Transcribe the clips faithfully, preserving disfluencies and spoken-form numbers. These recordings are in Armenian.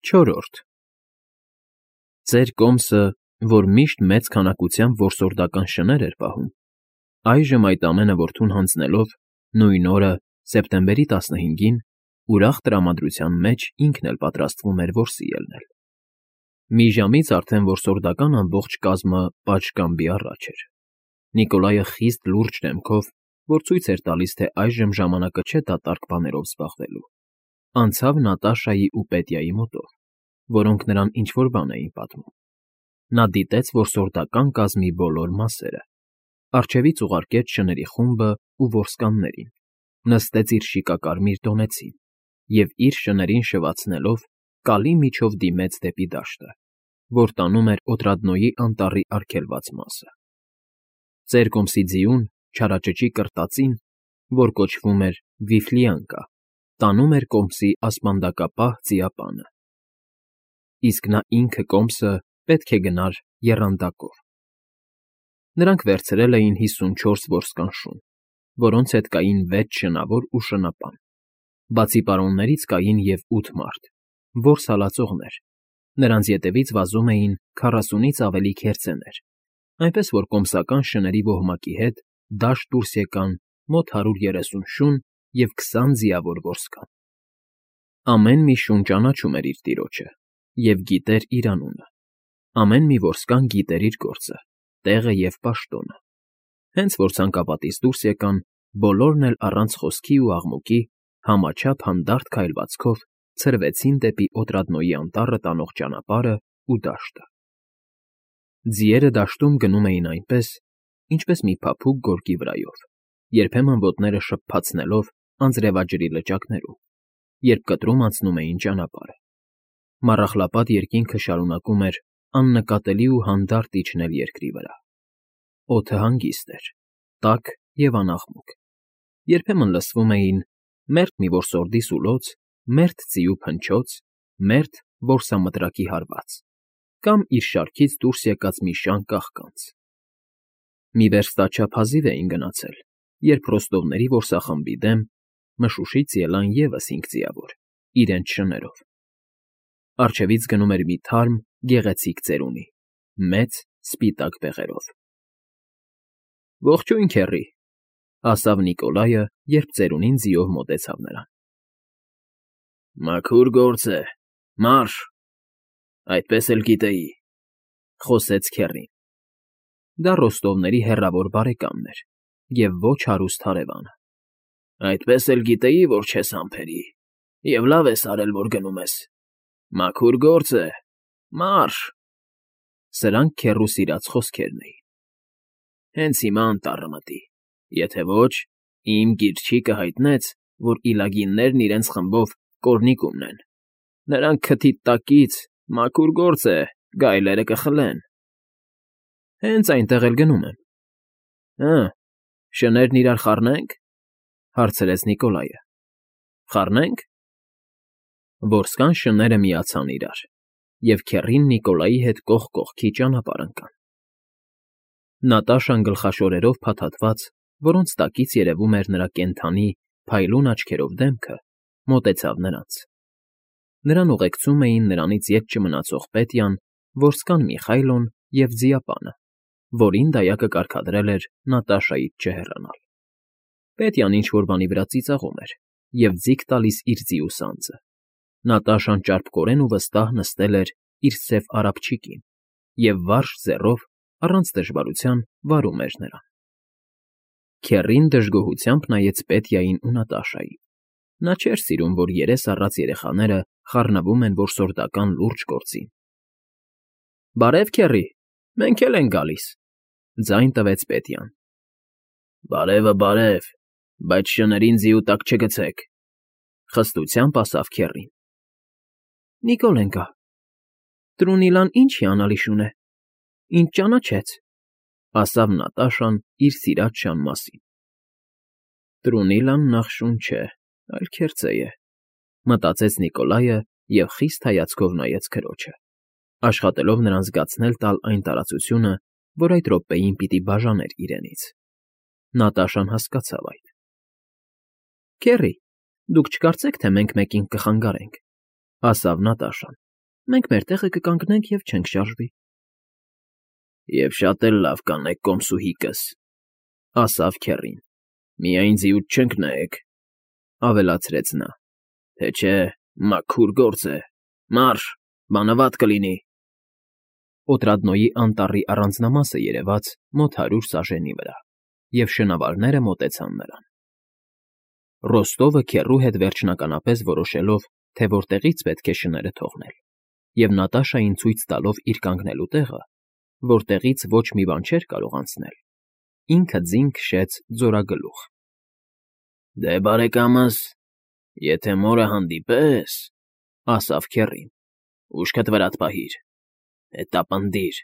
Չորրորդ Ձեր կոմսը, որ միշտ մեծ քանակությամբ որսորդական շներ էր պահում, այժմ այդ ամենը որդուն հանձնելով, նույն օրը, սեպտեմբերի տասնհինգին, ուրախ տրամադրության մեջ ինքն էլ պատրաստվում էր որսի ելնել։ Մի ժամից արդեն որսորդական ամբողջ կազմը պատշգամբի առաջ էր։ Նիկոլայը խիստ լուրջ դեմքով, որ ցույց էր տալիս, թե այժմ ժամանակը չէ դատարկ բաներով զբաղվելու, անցավ Նատաշայի ու Պետյայի մոտով, որոնք նրան ինչ֊որ բան էին պատմում։ Նա դիտեց որսորդական կազմի բոլոր մասերը, առջևից ուղարկեց շների խումբը ու որսկաններին, նստեց իր շիկակարմիր դոնեցին և իր շներին շվացնելով կալի միջով դիմեց դեպի դաշտը, որ տանում էր Օտրադնոյի անտառի արգելված մասը։ Ծեր կոմսի ձիուն, չարաճճի կրտածին, որ կոչվում էր Վիֆլիանկա, տանում էր կոմսի ասպանդակապահ ձիապանը, իսկ նա ինքը կոմսը պետք է գնար եռանդակով։ Նրանք վերցրել էին հիսունչորս որսկան շուն, որոնց հետ կային վեց շնավոր ու շնապան, բացի պարոններից կային և ութ մարդ, որս հալածողներ, նրանց ետևից վազում էին քառասունից ավելի քերծեներ, այնպես որ կոմսական շների ոհմակի հետ դաշտ դուրս եկան մոտ հարյուր երեսուն շուն և քսան ձիավոր որսկան։ Ամեն մի շուն ճանաչում էր իր տիրոջը և գիտեր իր անունը, ամեն մի որսկան գիտեր իր գործը, տեղը և պաշտոնը։ Հենց որ ցանկապատից դուրս եկան, բոլորն էլ առանց խոսքի ու աղմուկի, համաչափ հանդարտ քայլվածքով ցրվեցին դեպի Օտրադնոյի անտառը տանող ճանապարհը ու դաշտը։ Ձիերը դաշտում գնում էին այնպես, ինչպես մի փափուկ գորգի վրայով, երբեմն ոտները շփփացնելով անձրևաջրի լճակներում, երբ կտրում անցնում էին ճանապարհը։ Մառախլապատ երկինքը շարունակում էր աննկատելի ու հանդարտ իջնել երկրի վրա։ Օդը հանգիստ էր, տաք և անաղմուկ։ Երբեմն լսվում էին մերթ մի որսորդի սուլոց, մերթ ձիու փնչոց, մերթ որսամտրակի հարված, կամ իր շարքից դուրս եկած մի շան կաղկանց։ Մի վերստաչափ հազիվ էին գնացել, երբ ռոստովների որսախմբի դեմ մշուշից ելան ևս հինգ ձիավոր, իրենց շներով։ Առջևից գնում էր մի թարմ, գեղեցիկ ծերունի, մեծ սպիտակ բեղերով։ ֊ Ողջույն, քեռի, ֊ ասավ Նիկոլայը, երբ ծերունին ձիով մոտեցավ նրան։ ֊ Մաքուր գործ է, մարշ, այդպես էլ գիտեի, ֊ խոսեց քեռին։ Դա ռոստովների հեռավոր բարեկամն էր և ոչ հարուստ հարևանը։ ֊ Այդպես էլ գիտեի, որ չես համբերի, և լավ ես արել, որ գնում ես, մաքուր գործ է, մարշ… Սրանք քեռու սիրած խոսքերն էին։ Հենց հիմա անտառը մտի, եթե ոչ, իմ գիրչիկը հայտնեց, որ իլագիններն իրենց խմբով կորնիկ ունեն, նրանք քթիդ տակից, մաքուր գործ է, գայլերը կխլեն։ ֊ Հենց այնտեղ էլ գնում եմ։ ֊ Հը, շներն իրար խառնե՞նք, ֊ հարցրեց Նիկոլայը։ ֊ Խառնե՞նք։ Որսկան շները միացան իրար, և քեռին Նիկոլայի հետ կողք կողքի ճանապարհ ընկան։ Նատաշան գլխաշորերով փաթաթված, որոնց տակից երևում էր նրա կենդանի, փայլուն աչքերով դեմքը, մոտեցավ նրանց։ Նրան ուղեկցում էին նրանից ետ չմնացող Պետյան, որսկան Միխայլոն և ձիապանը, որին դայակը կարգադրել էր Նատաշայից չհեռանալ։ Պետյան ինչ֊որ բանի վրա ծիծաղում էր և ձիգ տալիս իր ձիու սանձը։ Նատաշան ճարպկորեն ու վստահ նստել էր իր սև արապչիկին և վարժ ձեռով, առանց դժվարության, վարում էր նրան։ Քեռին դժգոհությամբ նայեց Պետյային ու Նատաշային։ Նա չէր սիրում, որ երես առած երեխաները խառնվում են որսորդական լուրջ գործին։ ֊ Բարև, քեռի, մենք էլ ենք գալիս, ֊ ձայն տվեց Պետյան։ ֊ Բարևը բարև, բայց շներին ձիու տակ չգցեք, ֊ խստությամբ ասավ քեռին։ ֊ Նիկոլենկա, Տրունիլան ինչ հիանալի շուն է, ինձ ճանաչեց, ֊ ասավ Նատաշան իր սիրած շան մասին։ Տրունիլան նախ շուն չէ, այլ քերծե է, ֊ մտածեց Նիկոլայը և խիստ հայացքով նայեց քրոջը, աշխատելով նրան զգացնել տալ այն տարածությունը, որ այդ րոպեին պիտի բաժաներ իրենից։ Նատաշան հասկացավ այդ։ ֊ Քեռի, դուք չկարծեք, թե մենք մեկին կխանգարենք, ֊ ասավ Նատաշան։ Մենք մեր տեղը կկանգնենք և չենք շարժվի։ Եվ շատ էլ լավ կանեք, կոմսուհիկս, ասավ քեռին, միայն ձիուց չենք նայեք, ավելացրեց նա, թե չէ մաքուր գործ է, մարշ, բանը վատ կլինի։ Օտրադնոյի անտառի առանձնամասը երևաց մոտ հարյուր սաժենի վրա, և շնավարները մոտեցան նրան։ Ռոստովը քեռու հետ վերջնականապես որոշելով, թե որտեղից պետք է շները թողնել, և Նատաշային ցույց տալով իր կանգնելու տեղը, որտեղից ոչ մի բան չէր կարող անցնել, ինքը ձին քշեց ձորագլուխ։ Դե, բարեկամս, եթե մորը հանդիպես, ասավ քեռին, ուշքդ վրադ պահիր, հետապնդիր։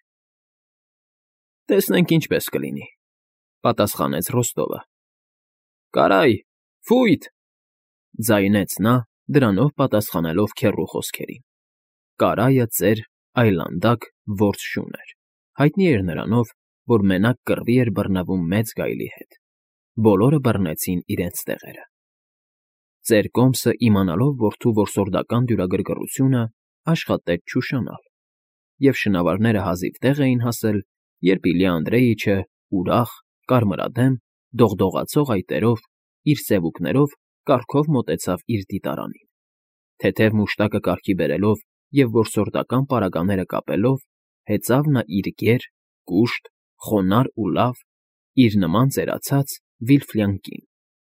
Տեսնենք ինչպես կլինի, պատասխանեց Ռոստովը։ Կարայ, ֆույտ, ձայնեց նա, դրանով պատասխանելով քեռու խոսքերին։ Կարայը ծեր, այլանդակ, որս շուն էր, հայտնի էր նրանով, որ մենակ կռվի էր բռնվում մեծ գայլի հետ։ Բոլորը բռնեցին իրենց տեղերը։ Ծեր կոմսը, իմանալով որդու որսորդական դյուրագրգռությունը, աշխատեց չուշանալ, և շնավարները հազիվ տեղ էին հասել, երբ Իլյա Անդրեիչը ուրախ, կարմրադեմ, դողդողացող այտերով, իր սևուկներով կառքով մոտեցավ իր դիտարանին, թեթև մուշտակը կառքի բերելով և որսորդական պարագաները կապելով, հեծավ նա իր գեր, կուշտ, խոնարհ ու լավ, իր նման ծերացած Վիլֆլյան կին։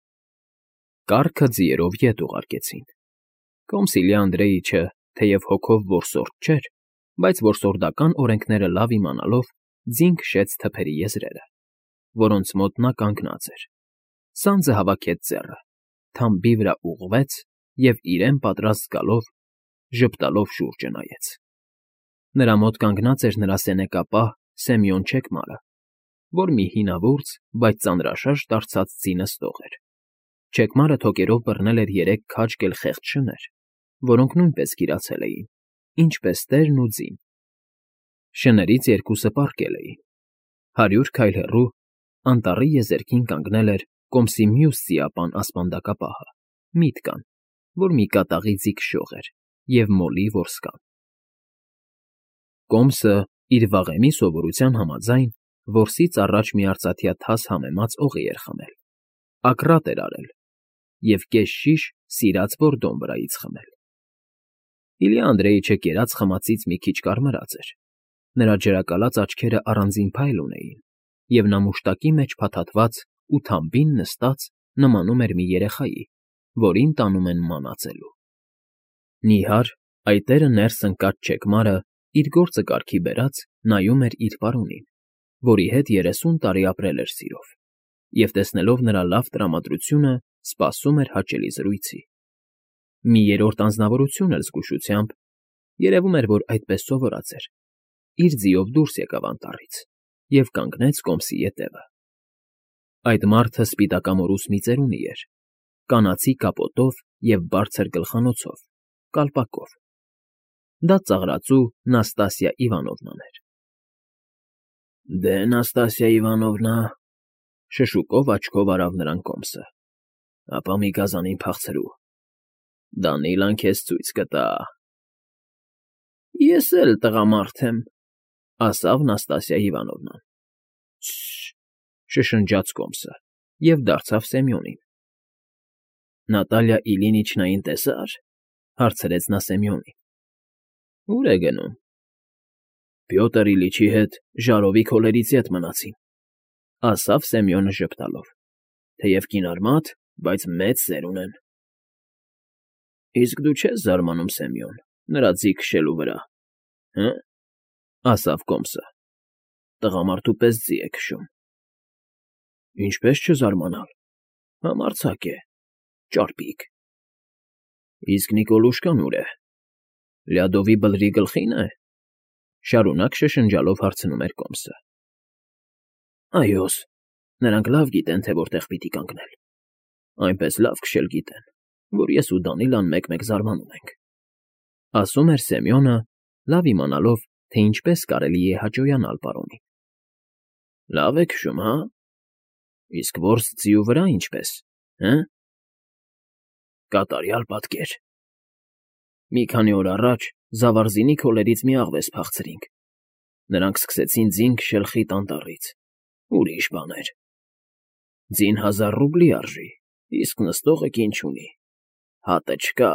Կառքը ձիերով ետ ուղարկեցին։ Կոմս Իլյա Անդրեիչը, թեև հոգով որսորդ չէր, բայց որսորդական օրենքները լավ իմանալով, ձին քշեց թփերի եզրերը, որոնց մոտ նա կանգնած էր, սանձը հավաքեց ձեռը, թամբի վրա ուղղվեց և, իրեն պատրաստ զգալով, ժպտալով շուրջը նայեց։ Նրա մոտ կանգնած էր նրա սենեկապահ Սեմյոն Չեկմարը, որ մի հինավուրց, բայց ծանրաշաշ դարձած ձի նստող էր։ Չեկմարը թոկերով բռնել էր երեք քաջ կելխեղճ շներ, որոնք նույնպես գիրացել էին, ինչպես տերն ու ձին։ Շներից երկուսը պառկել էին։ Հարյուր քայլ հեռու, անտառի եզերքին կանգնել էր կոմսի մյուս ձիապան ասպանդակապահը, Միտկան, որ մի կատաղի ձի քշող էր, և Մոլի որսկան։ Կոմսը, իր վաղեմի սովորության համաձայն, որսից առաջ մի արծաթյա թաս համեմած օղի էր խմել, ակռատ էր արել և կես շիշ սիրած որդոն վրայից խմել։ Իլյա Անդրեիչը կերած խմածից մի քիչ կարմրած էր, նրա ջրակալած աչքերը առանձին փայլ ունեին, և նա մուշտակի մեջ փաթաթված ու թամբին նստած նմանում էր մի երեխայի, որին տանում են մանածելու։ Նիհար, այտերը ներս ընկած Չեկմարը, իր գործը կարգի բերած, նայում էր իր պարոնին, որի հետ երեսուն տարի ապրել էր սիրով, և տեսնելով նրա լավ տրամադրությունը, սպասում էր հաճելի զրույցի։ Մի երրորդ անձնավորություն էլ զգուշությամբ, երևում էր, որ այդպես սովորած էր, իր ձիով դուրս եկավ անտառից և կանգնեց կոմսի ետևը։ Այդ մարդը սպիտակամորուս մի ծերունի էր, կանացի կապոտով և բարձր գլխանոցով, կալպակով։ Դա ծաղրածու Նաստասիա Իվանովնան էր։ ֊ Դե, Նաստասիա Իվանովնա,֊ շշուկով աչքով արավ նրան կոմսը,֊ ապա մի գազանին փախցրու, Դանիլան քեզ ցույց կտա։ ֊ Ես էլ տղամարդ եմ,֊ ասավ Նաստասիա Իվանովնան։ Շ… շշնջաց կոմսը և դարձավ Սեմյոնին։ Նատալիա Իլինիչնային տեսա՞ր,֊ հարցրեց նա Սեմյոնին։ ֊ Ո՞ւր է գնում։ ֊ Պյոտր Իլիչի հետ Ժարովի քոլերից ետ մնացին,֊ ասավ Սեմյոնը ժպտալով,֊ թեև կինարմատ, բայց մեծ սեր ունեն։ ֊ Իսկ դու չե՞ս զարմանում, Սեմյոն, նրա ձի քշելու վրա, հը՞, ասավ կոմսը,֊ տղամարդու պես ձի է քշում։ ֊ Ինչպես չզարմանալ, համարձակ է, ճարպիկ։ ֊ Իսկ Նիկոլուշկան ուր է, Լյադովի բլրի գլխի՞ն է,֊ շարունակ շշնջալով հարցնում էր կոմսը։ ֊ Այո՛ս, նրանք լավ գիտեն, թե որտեղ պիտի կանգնել, այնպես լավ քշել գիտեն, որ ես ու Դանիլան մեկ֊մեկ զարմանում ենք,֊ ասում էր Սեմյոնը, լավ իմանալով, թե ինչպես կարելի է հաճոյանալ պարոնին։ ֊ Լավ է քշում, հա՞, իսկ որս ձիու վրա ինչպես, հը՞։ ֊ Կատարյալ պատկեր։ Մի քանի օր առաջ Զավարզինի քոլերից մի աղվես փախցրինք։ Նրանք սկսեցին ձին քշել խիտ անտառից։ Ուրիշ բաներ։ Ձին հազար ռուբլի արժի, իսկ նստողը կին չունի։ Հատը չկա։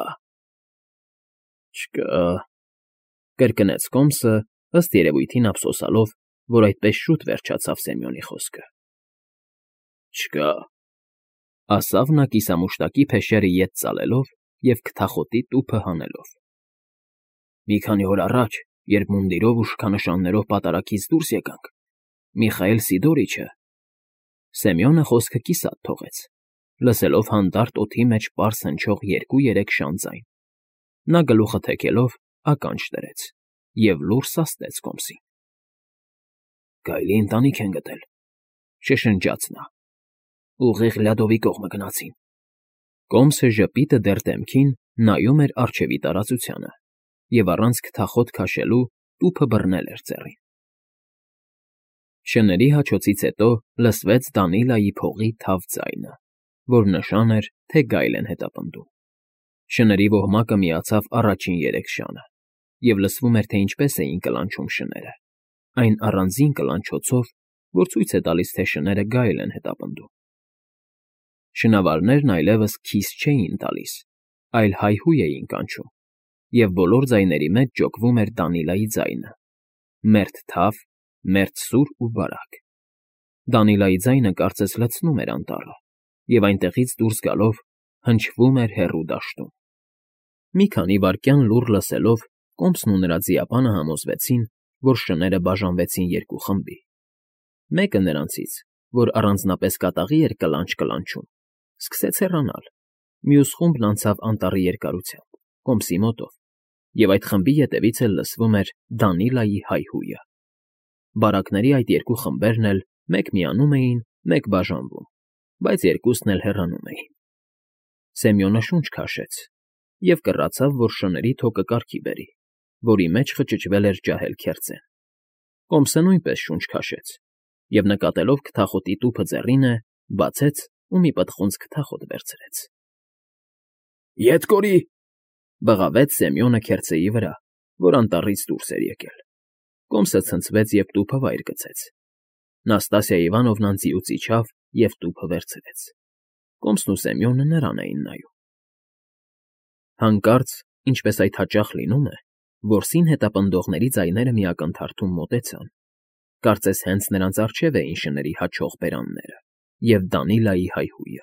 Չկա, կրկնեց Կոմսը, ըստ երևույթին ափսոսալով, որ այդպես շուտ վերջացավ Սեմյոնի խոսքը։ Չկա, ասավ նա կիսամուշտակի փեշերը ետ ծալելով և քթախոտի տուփը հանելով։ Մի քանի օր առաջ, երբ մունդիրով ու շքանշաններով պատարագից դուրս եկանք, Միխայել Սիդորիչը… Սեմյոնը խոսքը կիսատ թողեց, լսելով հանդարտ օդի մեջ պարզ հնչող երկու֊երեք շան ձայն։ Նա գլուխը թեքելով ականջ դրեց և լուռ սաստեց Կոմսին։ Գայլի ընտանիք են գտել, շշնջաց նա։ Ուղիղ Լյադովի կողմը գնացին։ Կոմսը ժպիտը դեռ դեմքին նայում էր առջևի տարածությանը և առանց քթախոտ քաշելու տուփը բռնել էր ծառին։ Շների հաչոցից հետո լսվեց Դանիլայի փողի թավ ձայնը, որ նշան էր, թե գայլ են հետապնդում։ Շների ոհմակը միացավ առաջին երեք շանը, և լսվում էր, թե ինչպես էին կլանչում շները, այն առանձին կլանչոցով, որ ցույց է տալիս, թե շները գայլ են հետապնդում։ Շնավարներն այլևս քիս չէին տալիս, այլ հայհույն էին կանչում, և բոլոր ձայների մեջ ջոկվում էր Դանիլայի ձայնը՝ մերթ թավ, մերթ սուր ու բարակ։ Դանիլայի ձայնը կարծես լցնում էր անտառը, և այնտեղից դուրս գալով հնչվում էր հեռու դաշտում։ Մի քանի վայրկյան լուռ լսելով, Կոմսն ու նրա ձիապանը համոզվեցին, որ շները բաժանվեցին երկու խմբի։ Մեկը նրանցից, որ առանձնապես կատաղի էր կլանչ֊կլանչում, սկսեց հեռանալ, մյուս խումբն անցավ անտառի երկարությամբ, Կոմսի մոտով, և այդ խմբի ետևից էլ լսվում էր Դանիլայի հայհույը։ Բարակների այդ երկու խմբերն էլ մեկ միանում էին, մեկ բաժանվում, բայց երկուսն էլ հեռանում էին։ Սեմյոնը շունչ քաշեց և կռացավ, որ շների թոկը կարգի բերի, որի մեջ խճճվել էր ջահել քերծեն։ Կոմսը նույնպես շունչ քաշեց և, նկատելով քթախոտի տուփը ձեռինը, բացեց ու մի պտղունց քթախոտ վերցրեց։ Ետ կորի, բղավեց Սեմյոնը քերծեի վրա, որ անտառից դուրս էր եկել։ Կոմսը ցնցվեց և տուփը վայր գցեց։ Նաստասիա Իվանովնան ձիուց իջավ և տուփը վերցրեց։ Կոմսն ու Սեմյոնը նրան էին նայում։ Հանկարծ, ինչպես այդ հաճախ լինում է, որսին հետապնդողների ձայները մի ակնթարթում մոտեցան, կարծես հենց նրանց առջև էին շների հաչող բերանները և Դանիլայի հայհույը։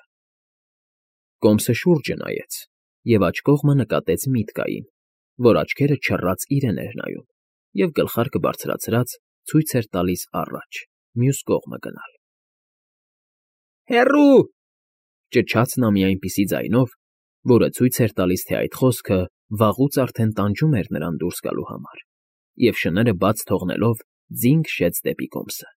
Կոմսը շուրջը նայեց և աջ կողմը նկատեց Միտկային, որ աչքերը չռած իրեն էր նայում և գլխարկը բարձրացրած ցույց էր տալիս առաջ, մյուս կողմը գնալ։ Հեռո՜ւ, ճչաց նա մի այնպիսի ձայնով, որը ցույց էր տալիս, թե այդ խոսքը վաղուց արդեն տանջում էր նրան դուրս գալու համար, և շները բաց թողնելով ձին քշեց դեպի Կոմսը։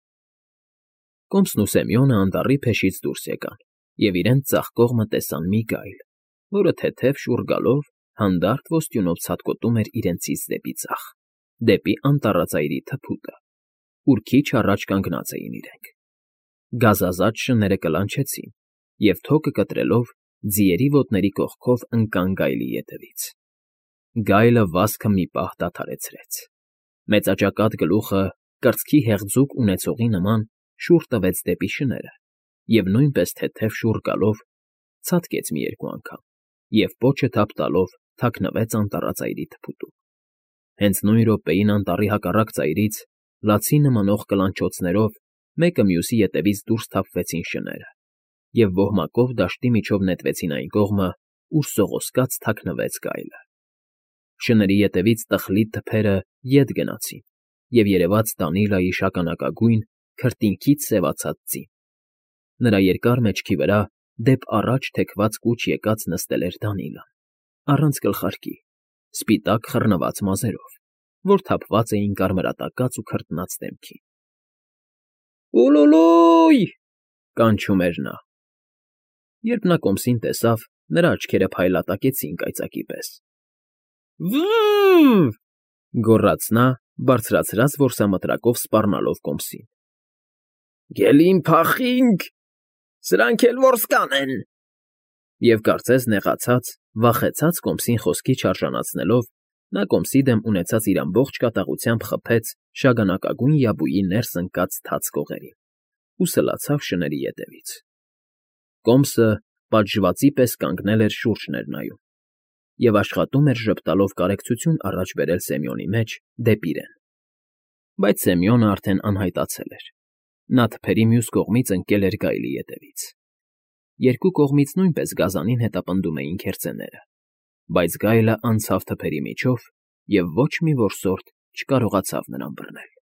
Կոմսն ու Սեմյոնը անտառի փեշից դուրս եկան և իրենց ձախ կողմը տեսան մի գայլ, որը թեթև շուռ գալով հանդարտ ոսტյունով ցատկոտում էր իրենցից դեպի ձախ, դեպի անտառածայրի թփուտը, ուր քիչ առաջ կանգնած էին իրենք։ Գազազած շները կլանչեցին և, թոկը կտրելով, ձիերի ոտների կողքով ընկան գայլի ետևից։ Գայլը վազքը մի պահ դադարեցրեց։ Մեծաճակատ գլուխը, կրծքի հեղձուկ ունեցողի նման, շուռ տվեց դեպի շները և, նույնպես թեթև շուռ գալով, ցատկեց մի երկու անգամ և, պոչը թափ տալով, թաքնվեց անտառածայրի թփուտում։ Հենց նույն րոպեին անտառի հակառակ ծայրից, լացի նմանող կլանչոցներով, մեկը մյուսի ետևից դուրս թափվեցին շները և ոհմակով դաշտի միջով նետվեցին այն կողմը, ուր սողոսկաց թաքնվեց գայլը։ Շների ետևից տխլի թփերը ետ գնացին և երևաց Դանիլայի շագանակագույն, քրտինքից սևացած ձին։ Նրա երկար մեջքի վրա դեպ առաջ թեքված կուչ եկած նստել էր Դանիլան, առանց գլխարկի, սպիտակ խռնված մազերով, որ թափված էին կարմրատակած ու քրտնած դեմքին։ Ուլուլույ… կանչում էր նա։ Երբ նա Կոմսին տեսավ, նրա աչքերը փայլատակեցին կայծակի պես։ Վը՜ւ… գոռաց նա, բարձրացրած որսամտրակով սպառնալով Կոմսին։ Գելին փախինք… Սրանք էլ որսկան են… Եվ կարծես նեղացած, վախեցած Կոմսին խոսքի չարժանացնելով, Նա կոմսի դեմ ունեցած իր ամբողջ կատաղությամբ խփեց շագանակագույն յաբուի ներս ընկած թաց կողերին ու սլացավ շների ետևից։ Կոմսը պատժվածի պես կանգնել էր շուրջն էր նայում և աշխատում էր ժպտալով կարեկցություն առաջ բերել Սեմյոնի մեջ դեպի իրեն։ Բայց Սեմյոնը արդեն անհայտացել էր, նա թփերի մյուս կողմից ընկել էր գայլի ետևից։ Երկու կողմից նույնպես գազանին հետապնդում էին քերծեները, բայց գայլը անցավ թփերի միջով և ոչ մի որսորդ չկարողացավ նրան բռնել։